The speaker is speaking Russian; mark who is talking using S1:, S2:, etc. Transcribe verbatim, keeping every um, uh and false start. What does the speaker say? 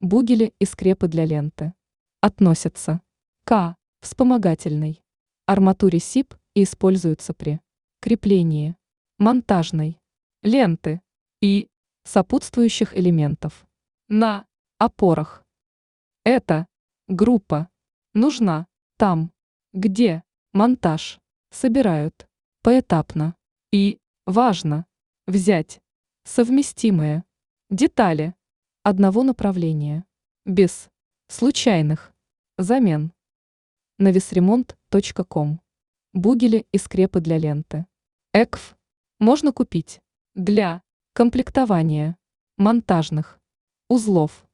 S1: Бугели и скрепы для ленты относятся к вспомогательной арматуре СИП и используются при креплении монтажной ленты и сопутствующих элементов на опорах. Эта группа нужна там, где монтаж собирают поэтапно, и важно взять совместимые детали одного направления без случайных замен. Навесремонт точка ком. Бугели и скрепы для ленты. ЭКФ можно купить для комплектования монтажных узлов.